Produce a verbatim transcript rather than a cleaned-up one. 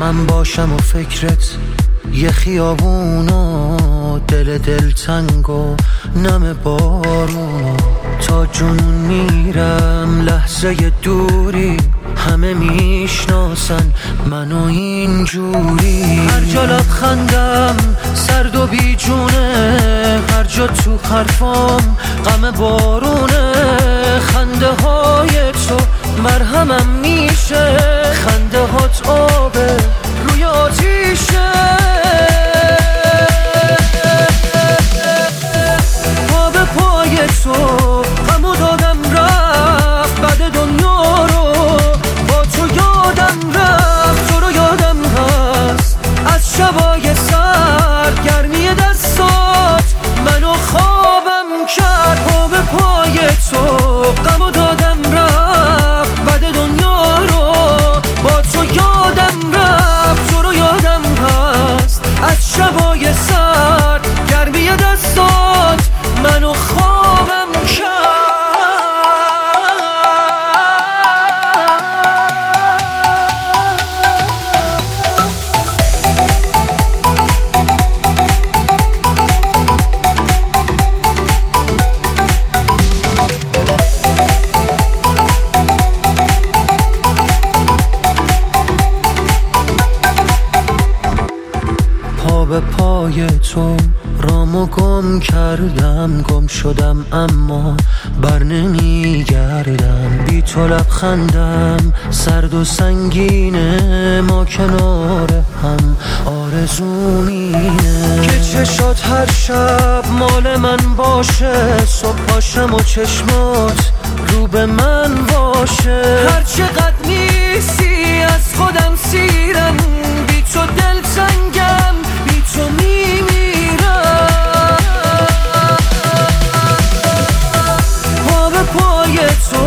من باشم و فکرت یه خیابون و دل دل تنگ و نم بارون، تا جنون میرم لحظه دوری، همه میشناسن منو اینجوری. هر جا لبخندم سرد و بیجونه، هر جا تو حرفام غم بارونه. خنده های تو مرهمم میشه، خنده هات آبه روی آتیشه. پا به پای تو غمو دادم رفت، بعد دنیا رو با تو یادم رفت. تو رو یادم هست از شبای سرد، گرمی دستات منو خوابم کرد. پا به پای تو غمو دادم رفت، بعد دنیا رو با تو یادم رفت. تو رو یادم هست از شبای سرد، گرمی دستات منو خوابم کرد. پا به پای تو رامو گم کردم، گم شدم اما بر نمیگردم. بی تو لبخندم سرد و سنگینه، ما کنار هم آرزومینه. که چشات هر شب مال من باشه، صبح پاشم و چشمات رو به من باشه. هر چقدر نیستی از خودم سیرم، بی تو دل تنگم، بی تو میمیرم. پا به پای تو